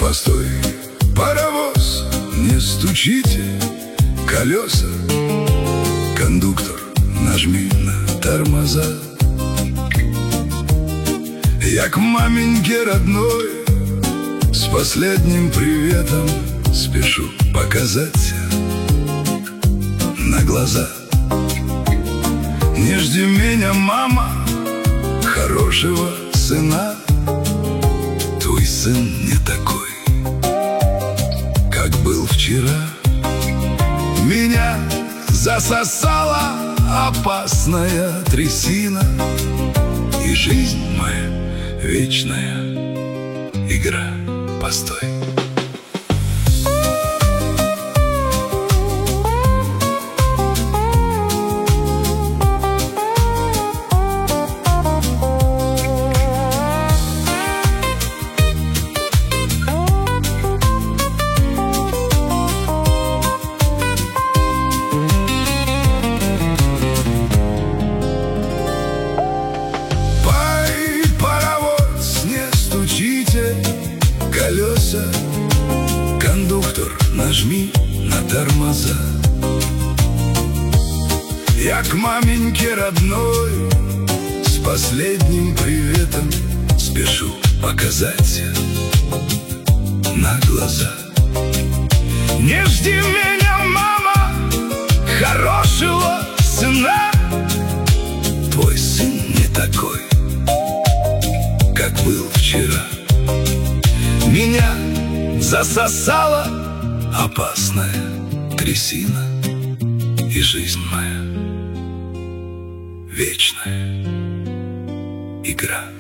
постой, паровоз, не стучите колеса. Кондуктор, нажми на тормоза. Я к маменьке родной с последним приветом спешу показать на глаза. Не жди меня, мама, хорошего сына. Твой сын не такой, как был вчера. Меня засосала опасная трясина, и жизнь моя вечная игра. Постой. Колеса, кондуктор, нажми на тормоза. Я к маменьке родной с последним приветом спешу показать на глаза. Не жди меня, мама, хорошего сына. Твой сын не такой, как был вчера. Меня засосала опасная трясина, и жизнь моя вечная игра.